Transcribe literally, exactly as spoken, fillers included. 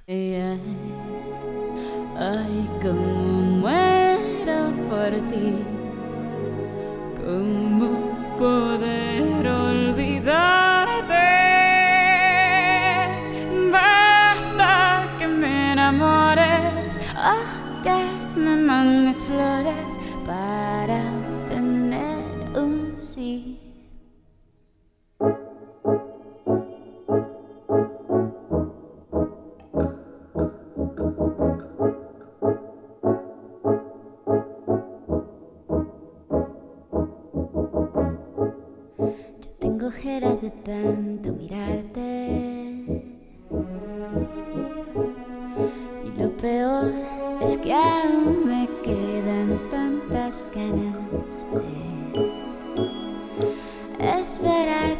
Ay, ay, cómo muero por ti, cómo poder olvidarte. Basta que me enamores o que me mandes flores para obtener un sí. Tengo ojeras de tanto mirarte, y lo peor es que aún me quedan tantas ganas de esperar